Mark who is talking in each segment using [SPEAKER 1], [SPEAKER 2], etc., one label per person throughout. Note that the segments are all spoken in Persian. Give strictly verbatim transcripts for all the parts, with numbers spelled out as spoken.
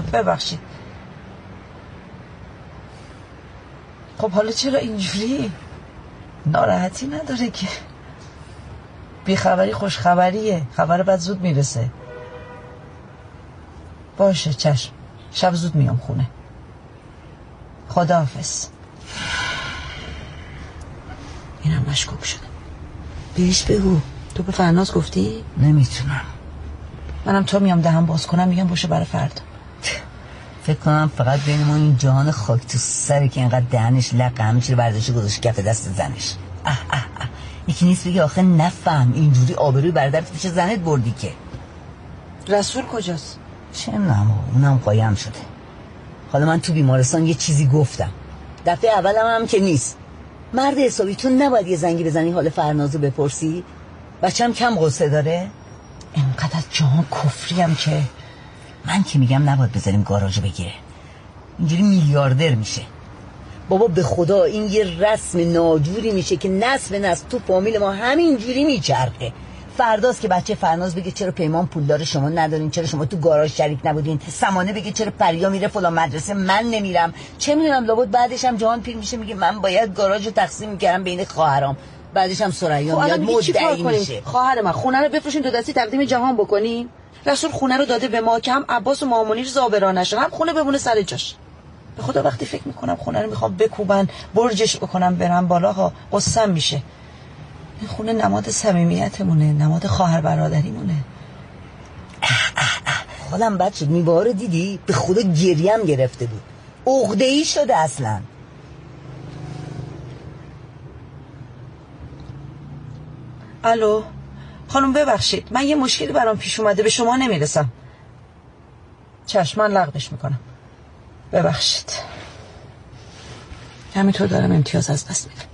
[SPEAKER 1] ببخشید. خب حالا چرا اینجوری؟ ناراحتی نداره که، بیخبری خوشخبریه، خبر بعد زود میرسه. باشه چشم، شب زود میام خونه. خداحافظ. اینم مشکوک شده. بهش بگو. تو به فرناز گفتی؟
[SPEAKER 2] نمیتونم.
[SPEAKER 1] منم تا میام دهم باز کنم میگم باشه برای فردا.
[SPEAKER 2] فکر کنم فقط بین ما این جهان خاک تو سری که اینقدر دهنش لق همه چی رو برداشته گذاشت کف دست زنش. اه اه اه. یکی نیست بگه آخه نفهم اینجوری آبروی برادرت پیش زنت بردی که.
[SPEAKER 1] رسول کجاست؟
[SPEAKER 2] چه میدونم، اونم قایم شده. حالا من تو بیمارستان یه چیزی گفتم، دفعه اولم هم که نیست. مرد حسابی تو نباید یه زنگی بزنی حال فرنازو بپرسی؟ بچه‌م کم قصه داره؟
[SPEAKER 1] اینقدر جهان کفریم که
[SPEAKER 2] من که میگم نباید بذاریم گاراژو بگیره، اینجوری میلیاردر میشه. بابا به خدا این یه رسم ناجوری میشه که نسل به نسل تو فامیل ما همینجوری میچرخه. فرداست که بچه فرناز بگه چرا پیمان پولدار شما ندارین، چرا شما تو گاراژ شریک نبودین، سمانه بگه چرا پریا میره فلان مدرسه من نمیرم، چه میدونم. لابد بعدش هم جهان پیر میشه میگه من باید گاراژو تقسیم میکردم بین خواهرام. بعدش هم ثریا میاد مدعی میشه.
[SPEAKER 1] خواهر من خونه رو بفروشین دو دستی تقدیم جهان بکنین. رسول خونه رو داده به ما که هم عباس و مامونیر زابرا نشن، هم خونه بمونه سر جاش. به خدا وقتی فکر میکنم خونه رو میخوام بکوبن برجش بکنم برم بالا ها قصم میشه. این خونه نماد صمیمیتمونه، نماد خواهر برادریمونه.
[SPEAKER 2] حالم بد شد. میواره دیدی؟ به خدا گریم گرفته بود، عقده‌ای شده اصلا.
[SPEAKER 1] الو خانم ببخشید، من یه مشکلی برام پیش اومده، به شما نمیرسم. چشم من لغوش میکنم، ببخشید. همینطور دارم امتیاز از دست میدم.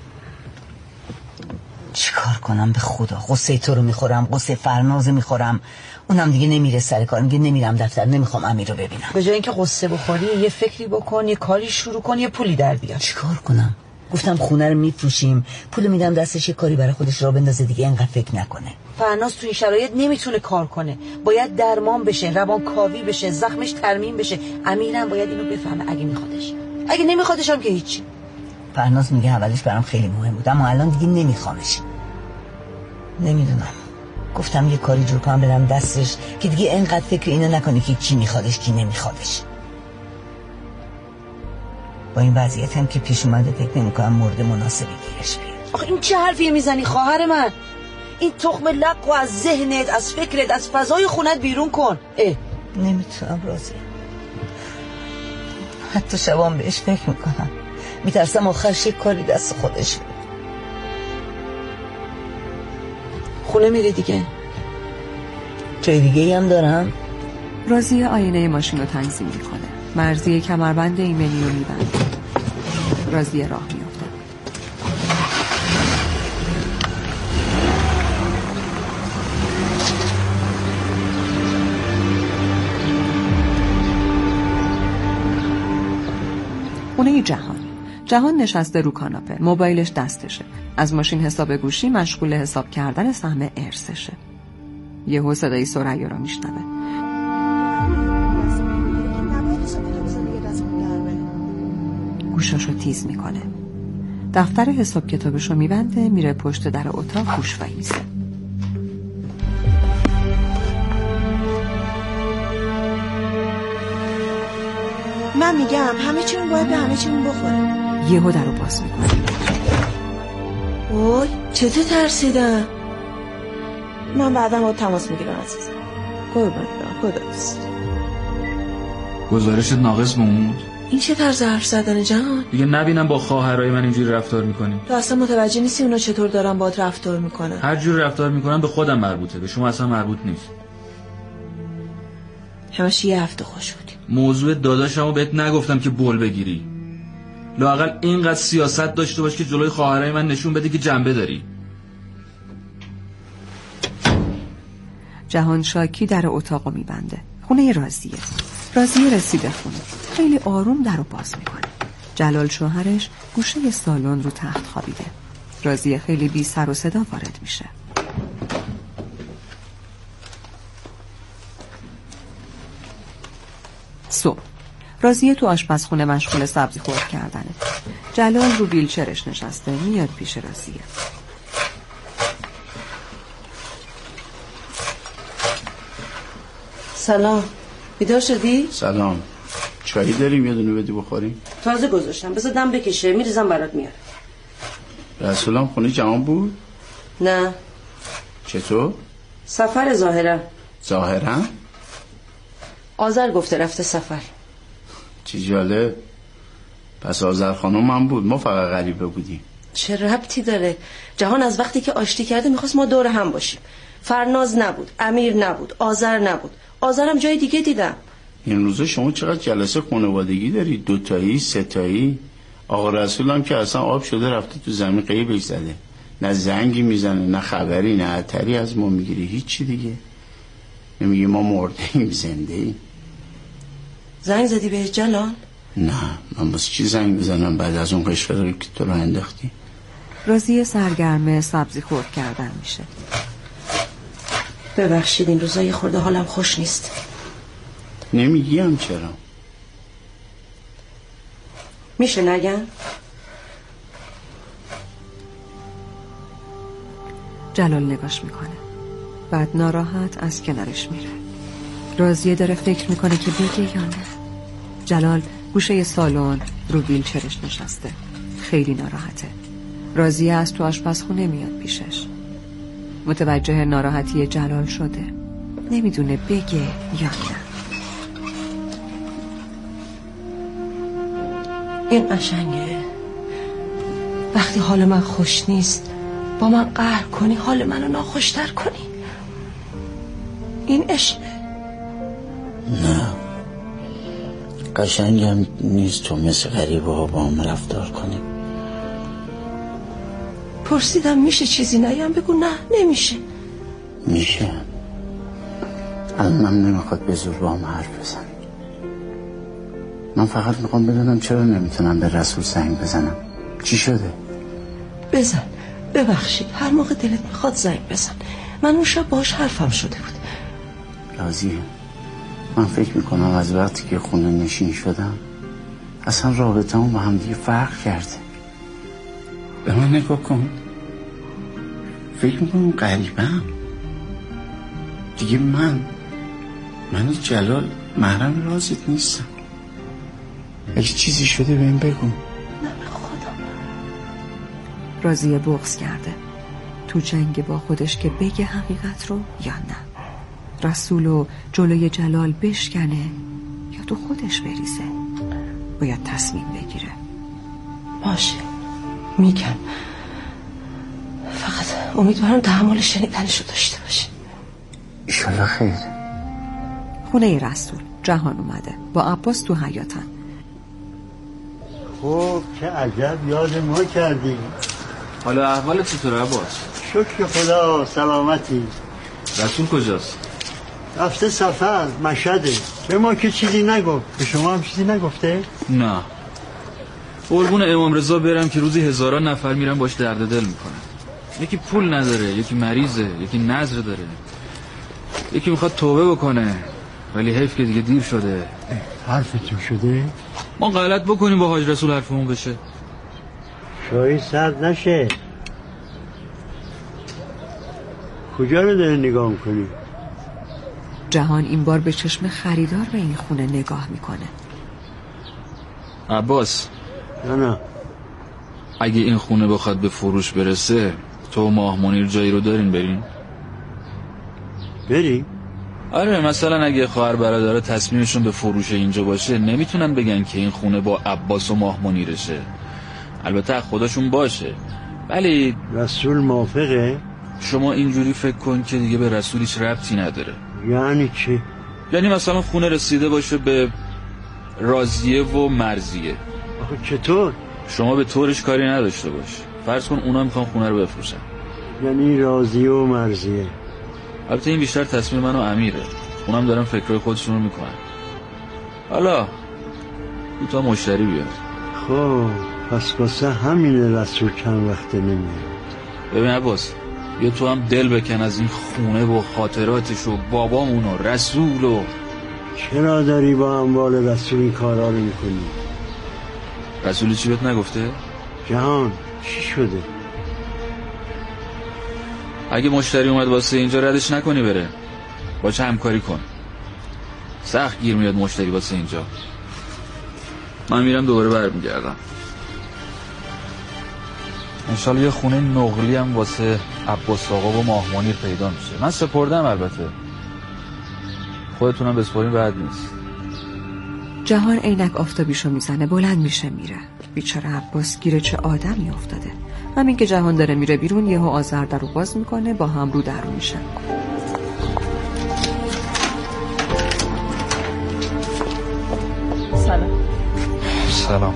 [SPEAKER 2] چیکار کنم به خدا؟ قصه تو رو میخورم، قصه فرناز میخورم، اونم دیگه نمیره سر کار، میگه نمیرم دفتر، نمیخوام امیر رو ببینم.
[SPEAKER 1] به جای اینکه قصه بخوری یه فکری بکن، یه کاری شروع کن، یه پولی در بیار.
[SPEAKER 2] چیکار کنم؟ گفتم خونه رو میفروشیم، پول میدم دستش، یه کاری برای خودش راه بندازه دیگه، اینقدر فکر نکنه.
[SPEAKER 1] فرناز تو این شرایط نمیتونه کار کنه، باید درمان بشه، روانکاوی بشه، زخمش ترمیم بشه. امیرم باید اینو بفهمه اگه میخوادش. اگه نمیخوادش هم که هیچی.
[SPEAKER 2] فرناز میگه اولش برام خیلی مهم بود اما الان دیگه نمیخوامش. نمیدونم، گفتم یه کاری جور کنم برم دستش که دیگه اینقدر فکر اینو نکنه که کی میخوادش کی نمیخوادش. با این وضعیت هم که پیش اومده فکر نمی‌کنم مورد مناسبی گیرش بیاد.
[SPEAKER 1] آخه این چه حرفیه میزنی خواهر من؟ این تخم لق و از ذهنت، از فکرت، از فضای خونت بیرون کن. اه
[SPEAKER 2] نمیتونم راضی، حتی شبام بهش فکر میکنم، میترسم آخرش یک کاری دست خودش.
[SPEAKER 1] خونه میره دیگه؟
[SPEAKER 2] جای دیگه هم دارم.
[SPEAKER 3] راضیه آینه ماشین رو تنظیم میکنه، مرضیه کمربند ایمنی رو میبنده. راضیه راه میافته. خونه جهان. جهان نشسته رو کاناپه، موبایلش دستشه. از ماشین حساب گوشی مشغول حساب کردن سهم ارثشه. یهو صدای ثریا رو میشنوه. گوشاشو تیز میکنه. دفتر حساب کتابشو میبنده، میره پشت در اتاق گوش وایمیسه.
[SPEAKER 1] من میگم همه چیمون باید به همه چیمون بخوره.
[SPEAKER 3] یهو درو باز میکنه.
[SPEAKER 1] اوی چطور ترسیدم. من بعدا با تماس میگیرم عزیزم. قربان برم، خداحافظ.
[SPEAKER 4] گزارشت ناقص موند؟
[SPEAKER 1] این چه طرز حرف زدن جهان؟
[SPEAKER 4] دیگه نبینم با خواهرای من اینجوری رفتار میکنی.
[SPEAKER 1] تو اصلا متوجه نیستی اونا چطور دارن باهات رفتار میکنن.
[SPEAKER 4] هر جور رفتار میکنن به خودم مربوطه، به شما اصلا مربوط نیست.
[SPEAKER 1] همش یه هفته خوش بودیم.
[SPEAKER 4] موضوع داداشمو بهت نگفتم که بول بگیری. لااقل اینقدر سیاست داشته باش که جلوی خواهرای من نشون بدی که جنبه داری.
[SPEAKER 3] جهان شاکی در اتاقو میبنده. خونه راضیه. راضیه رسیده خونه. خیلی آروم درو باز میکنه. جلال شوهرش گوشه سالن رو تخت خوابیده. راضیه خیلی بی سر و صدا وارد میشه. صبح راضیه تو آشپزخونه مشغول سبزی خورد کردنه. جلال رو ویلچرش نشسته میاد پیش راضیه.
[SPEAKER 5] سلام، بیدار شدی؟
[SPEAKER 6] سلام. چایی داریم یه دونه بدی بخوریم؟
[SPEAKER 5] تازه گذاشتم، بذار دم بکشه، میریزم برات میارم.
[SPEAKER 6] رسولم خونه جهان بود؟
[SPEAKER 5] نه.
[SPEAKER 6] چطور؟
[SPEAKER 5] سفر ظاهرا.
[SPEAKER 6] ظاهرا؟
[SPEAKER 5] آذر گفته رفته سفر.
[SPEAKER 6] چی جالب. پس آذر خانم من بود، ما فقط غریبه بودیم.
[SPEAKER 5] چه ربطی داره؟ جهان از وقتی که آشتی کرده میخواست ما دور هم باشیم. فرناز نبود، امیر نبود، آذر نبود. آذرم جای دیگه دیدم.
[SPEAKER 6] این روزا شما چقدر جلسه خانوادگی دارید؟ دوتایی، ستایی؟ آقا رسولم که اصلا آب شده رفته تو زمین قیبش زده. نه زنگی میزنه، نه خبری، نه عطری از ما میگیری، هیچی دیگه. نمیگه ما مرده ایم زنده ایم.
[SPEAKER 5] زنگ زدی به جلال؟
[SPEAKER 6] نه، من بس چی زنگ بزنم بعد از اون قشقراری که تو رو انداختی؟
[SPEAKER 3] راضیه سرگرم سبزی خورد کردن میشه.
[SPEAKER 5] ببخشید این روزا یه خورده حالم خوش نیست.
[SPEAKER 6] نمیگیم چرا؟
[SPEAKER 5] میشه نگم؟
[SPEAKER 3] جلال نگاش میکنه، بعد ناراحت از کنارش میره. راضیه داره فکر میکنه که بگه یا نه. جلال گوشه سالن رو ویلچرش نشسته، خیلی ناراحته. راضیه از تو آشپزخونه میاد پیشش، متوجه ناراحتی جلال شده، نمیدونه بگه یا نه.
[SPEAKER 5] این قشنگه، وقتی حال من خوش نیست با من قهر کنی، حال منو ناخوشتر کنی. این عشق.
[SPEAKER 6] نه قشنگم نیست تو مثل غریبه ها با هم رفتار کنی.
[SPEAKER 5] پرسیدم میشه چیزی نگم؟ بگو نه نمیشه.
[SPEAKER 6] میشه. الانم نمیخواد به زور با هم حرف بزن. من فقط میخوام بدونم چرا نمیتونم به رسول زنگ بزنم. چی شده؟
[SPEAKER 5] بزن، ببخشید هر موقع دلت میخواد زنگ بزن. من اون شب باهاش حرفم شده بود.
[SPEAKER 6] راضیه، من فکر میکنم از وقتی که خونه نشین شدم اصلا رابطمون با هم دیگه فرق کرده. به من نگاه کن، فکر میکنم غریبم دیگه. من من جلال محرم رازت نیستم. اگه چیزی شده بهم بگو.
[SPEAKER 5] نه به خدا.
[SPEAKER 3] راضیه بغض کرده، تو جنگ با خودش که بگه حقیقت رو یا نه. رسولو جلوی جلال بشکنه یا تو خودش بریزه. باید تصمیم بگیره.
[SPEAKER 5] باشه میگم، فقط امیدوارم تحمل شنیدنشو داشته باشه.
[SPEAKER 6] ایشالله خیر.
[SPEAKER 3] خونه رسول جهان اومده با عباس تو حیاتن.
[SPEAKER 7] خب چه عجب یاد ما کردی.
[SPEAKER 4] حالا احوالت چطوره عباس؟
[SPEAKER 7] شکر خدا سلامتی.
[SPEAKER 4] رسول کجاست؟
[SPEAKER 7] رفته سفر مشهده. به ما که چیزی نگفت. به شما هم چیزی نگفته؟
[SPEAKER 4] نه. قربون امام رضا برم که روزی هزاران نفر میرن باش درد دل میکنن. یکی پول نداره، یکی مریضه، یکی نذر داره، یکی میخواد توبه بکنه ولی حیف که دیگه دیر شده.
[SPEAKER 7] حرفتون شده؟
[SPEAKER 4] ما غلط بکنیم با حاج رسول حرفمون بشه.
[SPEAKER 7] شاید سرد نشه. کجا رو داره نگاه میکنی؟
[SPEAKER 3] جهان این بار به چشم خریدار به این خونه نگاه میکنه.
[SPEAKER 4] عباس،
[SPEAKER 7] نه نه
[SPEAKER 4] اگه این خونه بخواد به فروش برسه تو و ماه منیر جایی رو دارین برین؟
[SPEAKER 7] بریم؟
[SPEAKER 4] آره، مثلا اگه خواهر برادر تصمیمشون به فروش اینجا باشه نمیتونن بگن که این خونه با عباس و ماه منیرشه. البته خودشون باشه ولی
[SPEAKER 7] رسول موافقه؟
[SPEAKER 4] شما اینجوری فکر کن که دیگه به رسول هیچ ربطی نداره.
[SPEAKER 7] یعنی چی؟
[SPEAKER 4] یعنی مثلا خونه رسیده باشه به راضیه و مرضیه.
[SPEAKER 7] آخه چطور؟
[SPEAKER 4] شما به طورش کاری نداشته باش. فرض کن اونا میخوان خونه رو بفروشن.
[SPEAKER 7] یعنی راضیه و مرضیه.
[SPEAKER 4] البته این بیشتر تصمیم من و امیره. اونم دارن فکرای خودشون رو میکنن. حالا دو تا مشتری بیاد.
[SPEAKER 7] خب پس واسه همین رسول چند وقته نمیاد.
[SPEAKER 4] ببین عباس، یا تو هم دل بکن از این خونه و خاطراتش و بابامون و رسول و
[SPEAKER 7] چرا داری با اموال رسول این کارا رو میکنی؟
[SPEAKER 4] رسول چی بهت نگفته؟
[SPEAKER 7] جهان چی شده؟
[SPEAKER 4] اگه مشتری اومد واسه اینجا ردش نکنی بره، با چه همکاری کن. سخت گیر میاد مشتری واسه اینجا. من میرم دوباره برمیگردم. انشالله یه خونه نقلی هم واسه عباس آقا و ماه منیر پیدا میشه. من سپردم البته، خودتونم بسپارین بد نیست.
[SPEAKER 3] جهان عینک آفتابیشو میزنه، بلند میشه میره. بیچاره عباس گیره چه آدمی افتاده. همین که جهان داره میره بیرون یهو آذر درو باز میکنه، با هم رو درو میشن.
[SPEAKER 1] سلام.
[SPEAKER 4] سلام.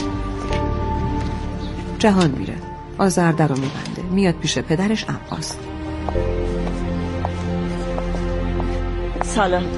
[SPEAKER 3] جهان میره، آذر درو میبنده، میاد پیش پدرش عباس.
[SPEAKER 1] سلام.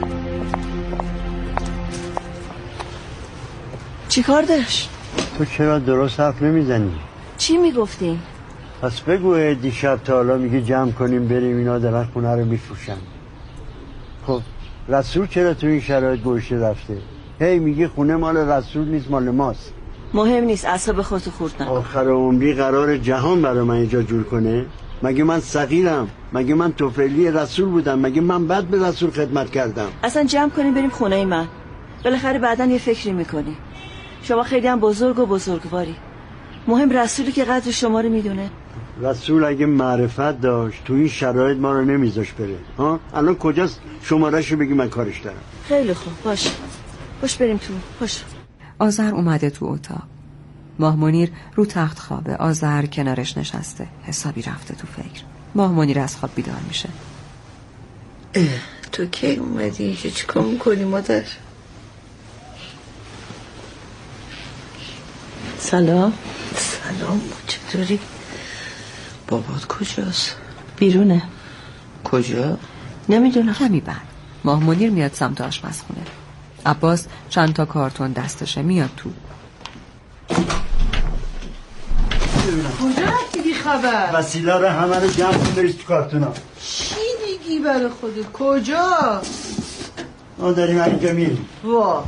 [SPEAKER 1] چی کار داشت؟
[SPEAKER 7] تو چرا درست حرف نمیزنی؟
[SPEAKER 1] چی میگفتی؟
[SPEAKER 7] پس بگو دیشب تا حالا میگه جمع کنیم بریم اینا دارن خونه رو میفروشن. خب رسول چرا تو این شرایط گوشه رفته؟ هی میگه خونه مال رسول نیست مال ماست.
[SPEAKER 1] مهم نیست، اعصاب خودتو خورد نکن.
[SPEAKER 7] آخر عمری قرار جهان برای من اینجا جور کنه؟ مگه من صغیرم؟ مگه من طفلی رسول بودم؟ مگه من بد به رسول خدمت کردم؟
[SPEAKER 1] اصلا جمع کنیم بریم خونه من، بالاخره بعداً یه فکری میکنی. شما خیلی هم بزرگ و بزرگواری. مهم رسولی که قدر شما رو میدونه.
[SPEAKER 7] رسول اگه معرفت داشت تو این شرایط ما رو نمیذاش بره. ها الان کجاست شمارهشو بگی من کارش دارم.
[SPEAKER 1] خیلی خوب، باش باش بریم تو. باش.
[SPEAKER 3] آذر اومده تو اتاق. ماه منیر رو تخت خوابه، آذر کنارش نشسته، حسابی رفته تو فکر. ماه منیر از خواب بیدار میشه.
[SPEAKER 5] تو کی اومدی؟ چی کار میکنی مادر؟
[SPEAKER 1] سلام.
[SPEAKER 5] سلام، چطوری؟ بابات کجاست؟
[SPEAKER 1] بیرونه.
[SPEAKER 5] کجا؟
[SPEAKER 1] نمیدونم.
[SPEAKER 3] کمی بعد ماه منیر میاد سمت آشپزخونه. عباس چند تا کارتون دستشه، میاد تو.
[SPEAKER 8] کجا رفتی بی خبر؟
[SPEAKER 7] وسیله رو همه رو جمع کن بریز تو کارتونا.
[SPEAKER 8] چی میگی برای خودت؟ کجا؟
[SPEAKER 7] ما داریم اینجا میریم.
[SPEAKER 8] وا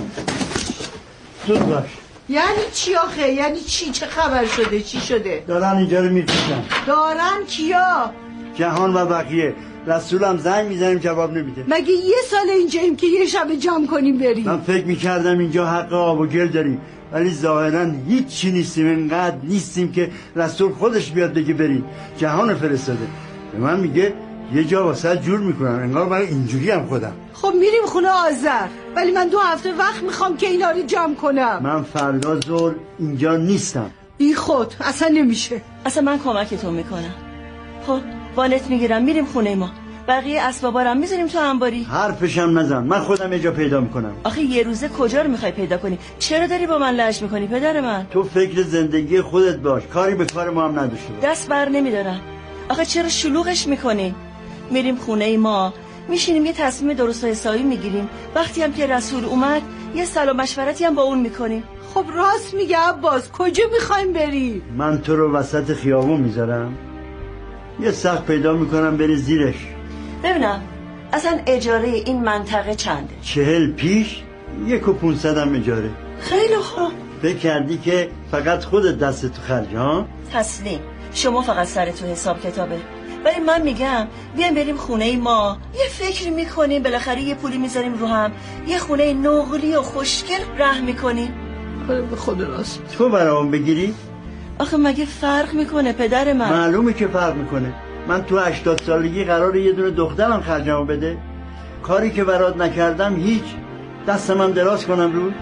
[SPEAKER 7] زود باش.
[SPEAKER 8] یعنی چی آخه؟ یعنی چی؟ چه خبر شده؟ چی شده؟
[SPEAKER 7] دارن اینجا رو میفروشن.
[SPEAKER 8] دارن کیا؟
[SPEAKER 7] جهان و بقیه. رسولم زنگ میزنیم جواب نمیده.
[SPEAKER 8] مگه یه سال اینجاییم که یه شب جمع کنیم بریم؟
[SPEAKER 7] من فکر میکردم اینجا حق آب و گل داریم، ولی ظاهرا هیچ چی نیستیم. اینقدر نیستیم که رسول خودش بیاد بگه بریم. جهان فرستاده به من میگه یه جا واسه جور میکنم، انگار من اینجوری هم خودم.
[SPEAKER 8] خب میریم خونه آذر، ولی من دو هفته وقت میخوام که اینا رو جمع کنم.
[SPEAKER 7] من فردا ظهر اینجا نیستم.
[SPEAKER 8] بی خود اصلا نمیشه.
[SPEAKER 1] اصلا من کمکتون میکنم. خب وانت میگیرم میریم خونه ما، بقیه اسبابارم میذاریم تو انباری.
[SPEAKER 7] حرفشم نزن، من خودم یه جا پیدا میکنم.
[SPEAKER 1] آخه یه روزه کجا رو میخوای پیدا کنی؟ چرا داری با من لج میکنی پدر من؟
[SPEAKER 7] تو فکر زندگی خودت باش، کاری به کار ما هم نداشته باش.
[SPEAKER 1] دست بر نمیدارم. آخه چرا شلوغش میکنی؟ میریم خونه ما، میشینیم یه تصمیم درست و حسابی میگیریم. وقتی هم که رسول اومد یه سلام مشورتی هم با اون میکنیم.
[SPEAKER 8] خب راست میگه عباس، کجا میخوایم بریم؟
[SPEAKER 7] من تو رو وسط خیابون میذارم، یه سقف پیدا میکنم بری زیرش.
[SPEAKER 1] ببینم اصلا اجاره این منطقه چنده؟
[SPEAKER 7] چهل پیش یک و پونصدم اجاره.
[SPEAKER 1] خیلی خوب.
[SPEAKER 7] فکر کردی که فقط خودت دست تو خرج ها؟
[SPEAKER 1] تسلیم، شما فقط سر تو حساب کتابه، ولی من میگم بیایم بریم خونه ما، یه فکری میکنیم، بالاخره یه پولی میذاریم رو هم، یه خونه نقلی و خوشگل رحم میکنیم.
[SPEAKER 8] به خود راست.
[SPEAKER 7] تو برام بگیری؟
[SPEAKER 1] آخه مگه فرق میکنه پدر من؟
[SPEAKER 7] معلومه که فرق میکنه. من تو هشتاد سالگی قراره یه دونه دخترم خرجمو بده؟ کاری که برات نکردم هیچ. دستم هم دراز کنم رو؟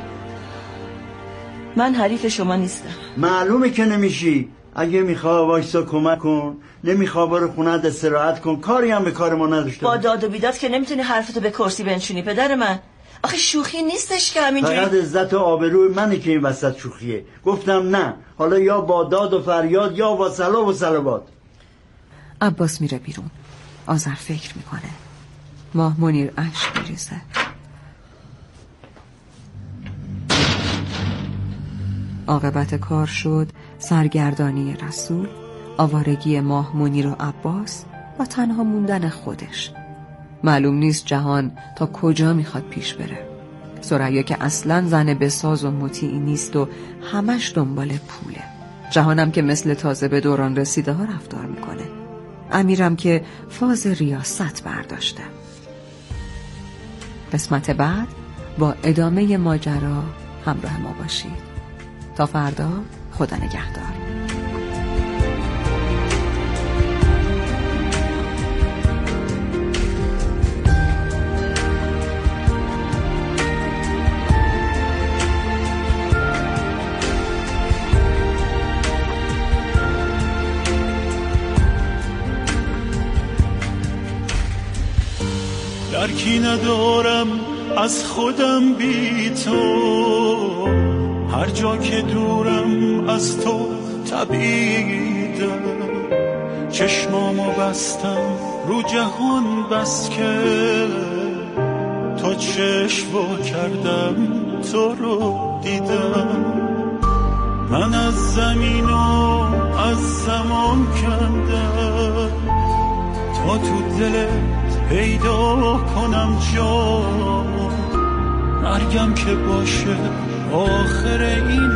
[SPEAKER 1] من حریف شما نیستم.
[SPEAKER 7] معلومه که نمیشی. اگه میخوا وایسا کمک کن، نمیخوا برو خونت استراحت کن، کاری هم به کار ما نداشته.
[SPEAKER 1] با داد و بیداد که نمیتونی حرفتو به کرسی بنشونی پدر من. آخه شوخی نیستش که همینجوری.
[SPEAKER 7] فقط عزت و آبروی منه که این وسط شوخیه. گفتم نه، حالا یا با داد و فریاد یا با سلا و صلوات.
[SPEAKER 3] عباس میره بیرون. آذر فکر میکنه. ماه منیر اشک میریزه. عاقبت کار شد سرگردانی رسول، آوارگی ماه منیر و عباس و تنها موندن خودش. معلوم نیست جهان تا کجا میخواد پیش بره. ثریا که اصلاً زن بساز و مطیعی نیست و همش دنبال پوله. جهانم که مثل تازه به دوران رسیده ها رفتار میکنه. امیرم که فاز ریاست برداشته. قسمت بعد با ادامه ماجرا همراه ما باشید. تا فردا، خدا نگهدار.
[SPEAKER 9] درکی ندارم از خودم بی تو، هر جا که دورم از تو تبیدم. چشمامو بستم رو جهان بس که تا چشم وا کردم تو رو دیدم. من از زمین و از زمان کندم تا تو دلت پیدا کنم جا. مرگم که باشه آخر این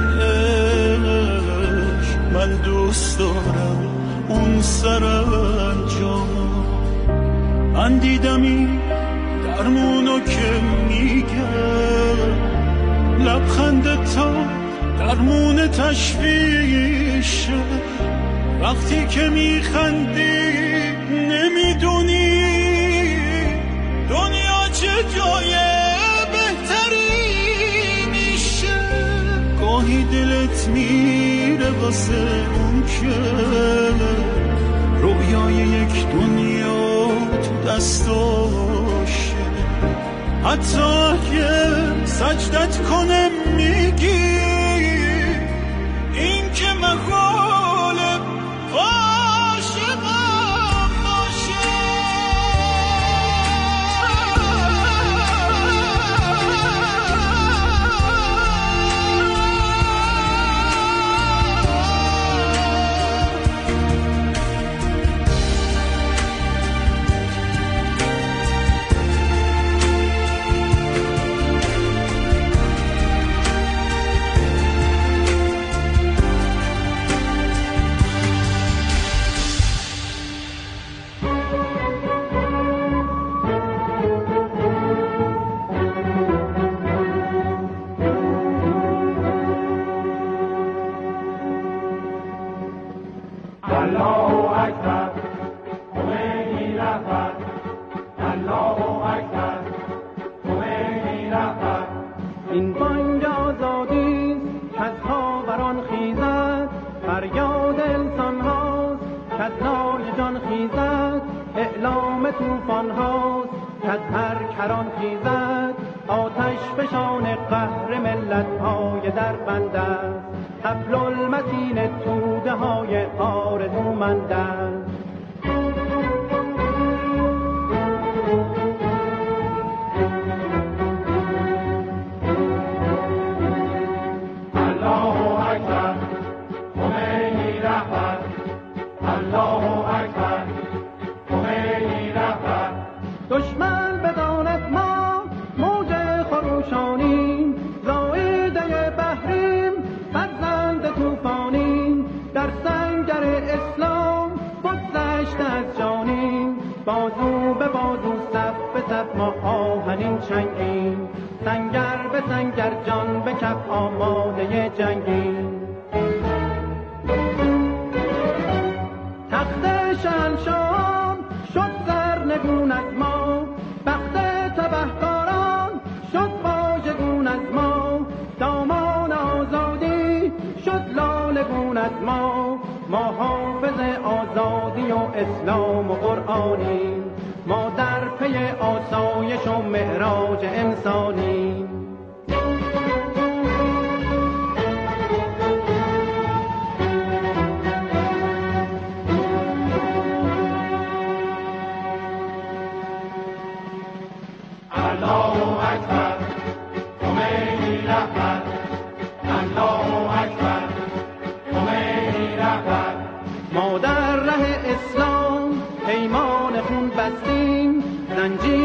[SPEAKER 9] عشق، من دوست دارم اون سرانجام. من دیدم این درمونو که میگه، لبخند تا درمون تشویشه. وقتی که میخندی نمیدونی دنیا چه جای بهتری میشه. گاهی دلت میره واسه اون که رویای یک دنیا تو دستاشه. حتی اگه سجدت کنه میگی این که محاله عاشقم باشه.
[SPEAKER 10] این بانگ آزادی کز خاوران خیزد، فریاد انسان هاست کز نای جان خیزد. اعلام توفان هاست کز هر کران خیزد. آتش فشان قهر ملت های در بند است، حبل المتین توده های آرزومند است. دشمن بداند ما موج خروشانیم، زائده بحریم فرزند توفانیم. در سنگر اسلام بگذشت از جانیم، بازو به بازو صف به صف ما آهنین چنگیم. سنگر به سنگر جان به کف آماده جنگیم. تخت شهنشاهان شد سرنگون از ما، بخت تبهکاران شد واژگون از ما. دامان آزادی شد لالگون از ما، ما حافظ آزادی و اسلام و قرآنیم. ما در پی آسایش و معراج انسانیم. ما در ره اسلام پیمان خون بستیم، زنجیر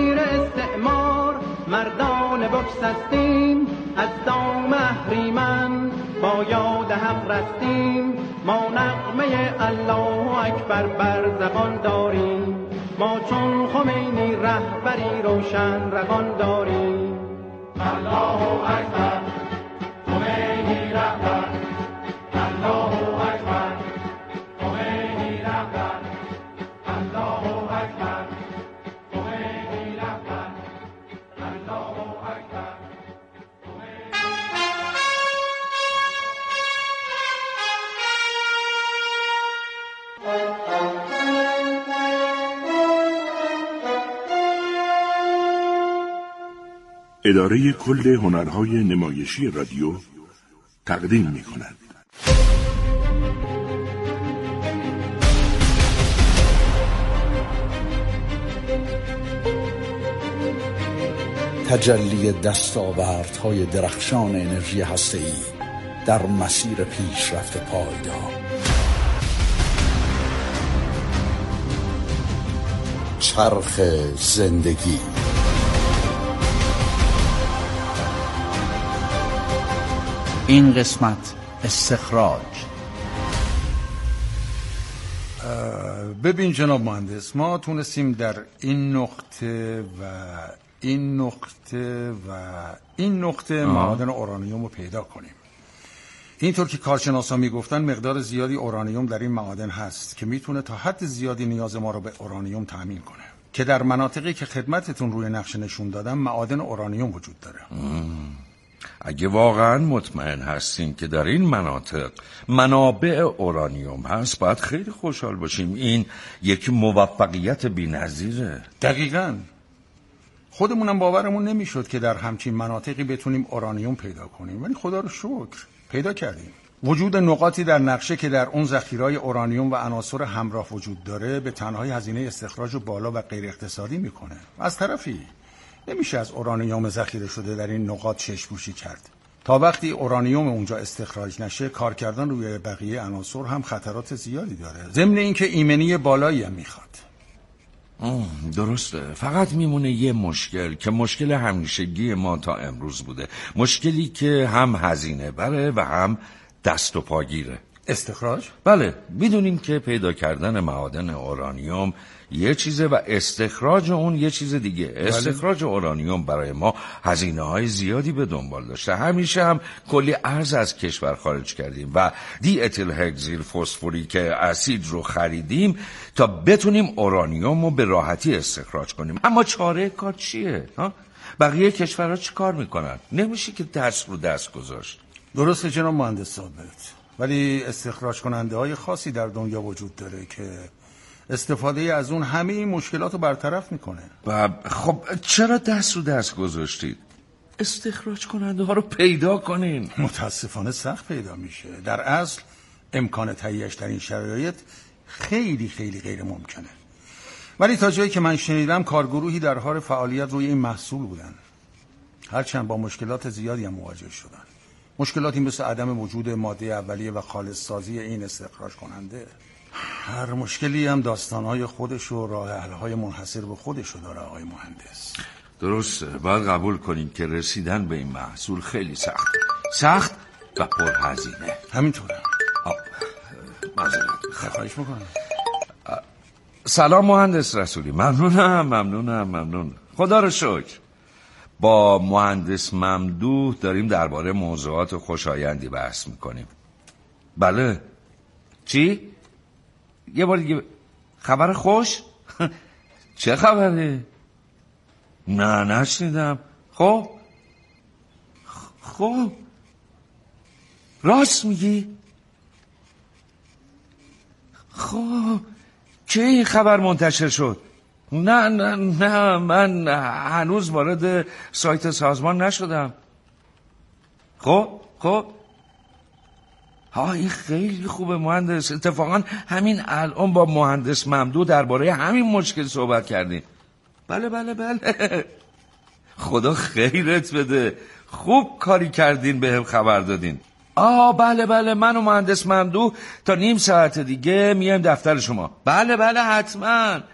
[SPEAKER 10] نگسستیم از دام اهریمن با یاد حق رستیم ما نغمه الله اکبر بر زبان داریم ما چون خمینی رهبری روشن روان داریم الله اکبر خمینی رهبر الله اکبر خمینی رهبر الله اکبر خمینی رهبر الله اکبر.
[SPEAKER 11] اداره کل هنرهای نمایشی رادیو تقدیم می کند.
[SPEAKER 12] تجلی دستاوردهای درخشان انرژی هسته‌ای در مسیر پیشرفت پایدار. چرخ زندگی. این قسمت استخراج.
[SPEAKER 13] ببین جناب مهندس، ما تونستیم در این نقطه و این نقطه و این نقطه معادن اورانیوم رو پیدا کنیم. اینطور که کارشناسا میگفتن مقدار زیادی اورانیوم در این معادن هست که میتونه تا حد زیادی نیاز ما رو به اورانیوم تأمین کنه، که در مناطقی که خدمتتون روی نقشه نشون دادم معادن اورانیوم وجود داره.
[SPEAKER 14] مم. اگه واقعا مطمئن هستیم که در این مناطق منابع اورانیوم هست باید خیلی خوشحال باشیم. این یک موفقیت بی‌نظیره.
[SPEAKER 13] دقیقاً. خودمونم باورمون نمیشد که در همچین مناطقی بتونیم اورانیوم پیدا کنیم، ولی خدا رو شکر پیدا کردیم. وجود نقاطی در نقشه که در اون ذخیره‌های اورانیوم و عناصر همراه وجود داره به تنهایی هزینه استخراج رو بالا و غیر اقتصادی میکنه. از طرفی نمیشه از اورانیوم ذخیره شده در این نقاط چشم‌پوشی کرد. تا وقتی اورانیوم اونجا استخراج نشه کار کردن روی بقیه عناصر هم خطرات زیادی داره، ضمن اینکه ایمنی بالایی هم میخواد.
[SPEAKER 14] درسته، فقط میمونه یه مشکل که مشکل همیشگی ما تا امروز بوده، مشکلی که هم هزینه بره و هم دست و پاگیره.
[SPEAKER 13] استخراج؟
[SPEAKER 14] بله، میدونیم که پیدا کردن معادن اورانیوم یه چیزه و استخراج اون یه چیز دیگه. بله. استخراج اورانیوم برای ما هزینه های زیادی به دنبال داشته. همیشه هم کلی ارز از کشور خارج کردیم و دی اتیل هگزیل فسفوریک اسید رو خریدیم تا بتونیم اورانیوم رو به راحتی استخراج کنیم. اما چاره کار چیه؟ ها؟ بقیه کشورها چی کار میکنن؟ نمیشه که دست رو دست گذاشت.
[SPEAKER 13] درسته جناب مهندس ثابت، ولی استخراج کننده های خاصی در دنیا وجود داره که استفاده از اون همه این مشکلات رو برطرف میکنه.
[SPEAKER 14] و خب چرا دست رو دست گذاشتید؟ استخراج کننده ها رو پیدا کنین.
[SPEAKER 13] متاسفانه سخت پیدا میشه. در اصل امکان تهیه‌اش در این شرایط خیلی خیلی غیر ممکنه. ولی تا جایی که من شنیدم کارگروهی در حال فعالیت روی این محصول بودن، هرچند با مشکلات زیادی هم مواجه شدن. مشکلاتی مثل عدم وجود ماده اولیه و خالص سازی این استخراج کننده. هر مشکلی هم داستانهای خودش و راه حل‌های منحصر به خودش داره آقای مهندس.
[SPEAKER 14] درسته، باید قبول کنیم که رسیدن به این محصول خیلی سخت سخت و پرهزینه.
[SPEAKER 13] همینطوره.
[SPEAKER 14] معذرت
[SPEAKER 13] خواهش میکنم.
[SPEAKER 14] سلام مهندس رسولی. ممنونم ممنونم ممنون. خدا رو شکر. با مهندس ممدوح داریم درباره موضوعات خوشایندی بحث میکنیم. بله. چی؟ یه بار دیگه. خبر خوش؟ چه خبره؟ نه نشنیدم. خب خب راست میگی؟ خب چه این خبر منتشر شد؟ نه نه نه من هنوز وارد سایت سازمان نشدم. خب خب ها این خیلی خوبه مهندس. اتفاقا همین الان با مهندس ممدوح درباره همین مشکل صحبت کردیم. بله بله بله. خدا خیرت بده، خوب کاری کردین بهم خبر دادین. آه بله بله من و مهندس ممدوح تا نیم ساعت دیگه میایم دفتر شما. بله بله حتما.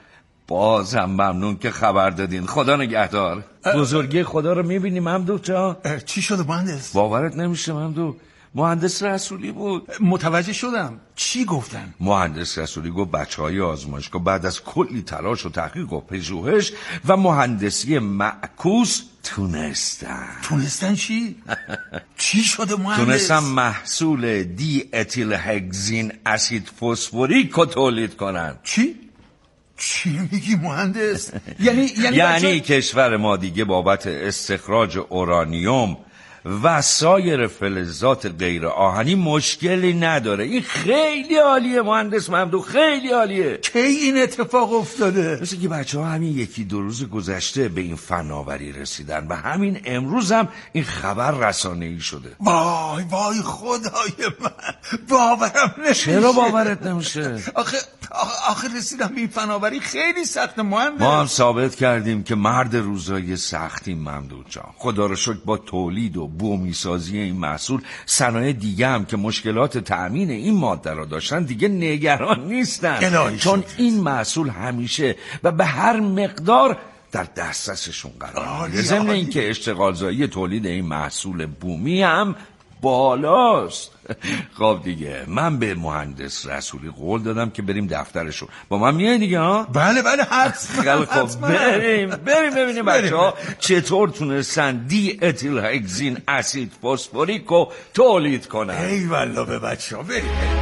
[SPEAKER 14] بازم ممنون که خبر دادین. خدا نگهدار. بزرگی خدا رو میبینی ممدوح جان؟
[SPEAKER 13] چی شده مهندس؟
[SPEAKER 14] باورت نمیشه ممدوح، مهندس رسولی بود.
[SPEAKER 13] متوجه شدم. چی گفتن؟
[SPEAKER 14] مهندس رسولی گفت بچه های آزمایشگاه بعد از کلی تلاش و تحقیق و پژوهش و مهندسی معکوس تونستن.
[SPEAKER 13] تونستن چی؟ چی شده مهندس؟
[SPEAKER 14] تونستن محصول دی اتیل هگزین اسید فسفوریک رو تولید کنن.
[SPEAKER 13] چی؟ چی میگی مهندس؟ یعنی یعنی,
[SPEAKER 14] یعنی بچه... کشور ما دیگه بابت استخراج اورانیوم و سایر فلزات غیر آهنی مشکلی نداره. این خیلی عالیه مهندس ممدوح، خیلی عالیه.
[SPEAKER 13] کی این اتفاق افتاده؟
[SPEAKER 14] مثل که بچه ها همین یکی دو روز گذشته به این فناوری رسیدن و همین امروز هم این خبر رسانه‌ای شده.
[SPEAKER 13] وای وای خدای من، باورم نمیشه.
[SPEAKER 14] چرا باورت نمیشه؟
[SPEAKER 13] آخه آخه رسیدم به این فناوری خیلی سخت مهندس.
[SPEAKER 14] ما هم ثابت کردیم که مرد روزای سختیم ممدوح جان. خدا رو شکر با تولید و بومی سازی این محصول صنایع دیگه هم که مشکلات تأمین این ماده را داشتن دیگه نگران نیستن، چون این محصول همیشه و به هر مقدار در دسترسشون قرار میگیره. ضمن اینکه اشتغالزایی تولید این محصول بومی هم بالاست. خب دیگه من به مهندس رسولی قول دادم که بریم دفترشون. با من میای دیگه ها؟
[SPEAKER 13] بله بله حتما.
[SPEAKER 14] خب بریم بریم ببینیم بچه ها چطور تونستن دی اتیل هگزین اسید فسفوریک رو تولید کنن.
[SPEAKER 13] ای والله به بچه ها بریم.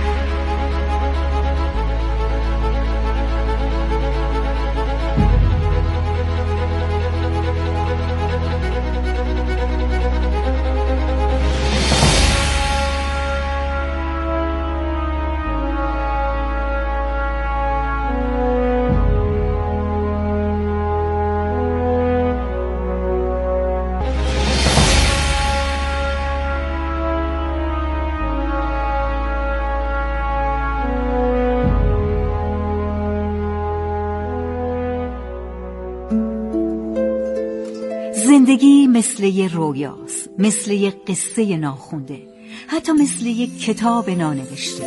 [SPEAKER 15] زندگی مثل یه رویاست، مثل یه قصه ناخونده، حتی مثل یه کتاب نانوشته.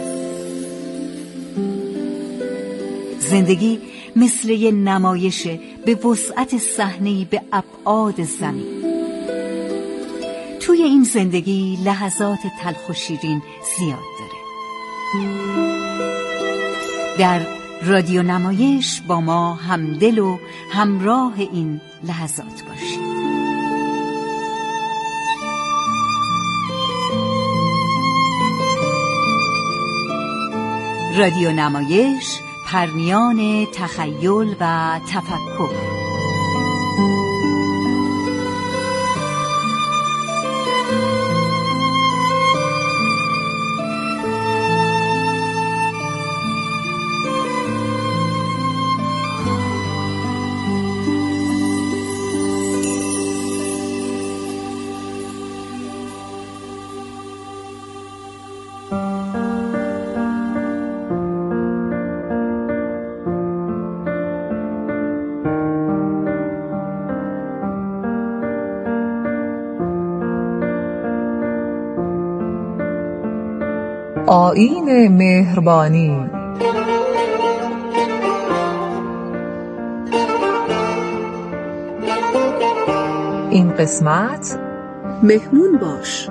[SPEAKER 15] زندگی مثل یه نمایش به وسعت صحنه‌ای به ابعاد زمین. توی این زندگی لحظات تلخ و شیرین زیاد داره. در رادیو نمایش با ما همدل و همراه این لحظات باشید. رادیو نمایش، پرمیان تخیل و تفکر.
[SPEAKER 16] آیین مهربانی. این قسمت
[SPEAKER 3] مهمون باش.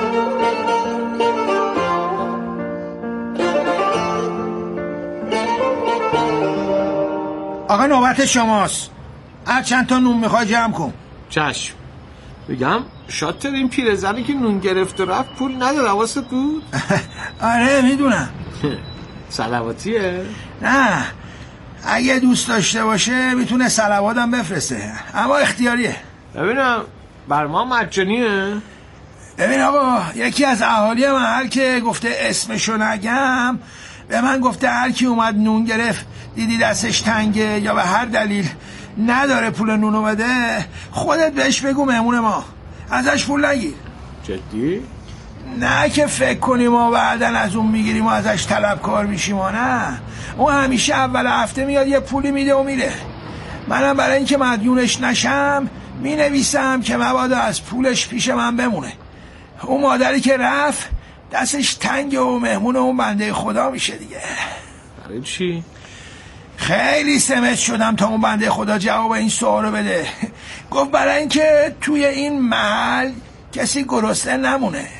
[SPEAKER 13] آقا نوبت شماست. هر چند تا نون میخوای جمع کن.
[SPEAKER 10] چشم. بگم شاطر این پیرزنی که نون گرفت و رفت پول نداره، حواست بود؟
[SPEAKER 13] آره میدونم.
[SPEAKER 10] صلواتیه؟
[SPEAKER 13] نه، اگه دوست داشته باشه میتونه صلواتم بفرسته، اما اختیاریه.
[SPEAKER 10] ببینم بر ما مجانیه؟
[SPEAKER 13] ببین آقا، یکی از اهالی محل که گفته اسمشو نگم به من گفته هر کی اومد نون گرفت دیدی دستش تنگه یا به هر دلیل نداره پول نونو بده، خودت بهش بگو مهمون ما، ازش پول نگیر.
[SPEAKER 10] جدی؟
[SPEAKER 13] نه که فکر کنیم ما بعدن از اون میگیریم و ازش طلبکار میشیم و نه، اون همیشه اول هفته میاد یه پولی میده و میره. منم برای اینکه مدیونش نشم مینویسم که مبادا از پولش پیش من بمونه. اون مادری که رفت دستش تنگه و مهمون اون بنده خدا میشه دیگه.
[SPEAKER 10] برای چی؟
[SPEAKER 17] خیلی سمج شدم تا اون بنده خدا جواب این سوالو بده. گفت برای اینکه توی این محل کسی گرسنه نمونه.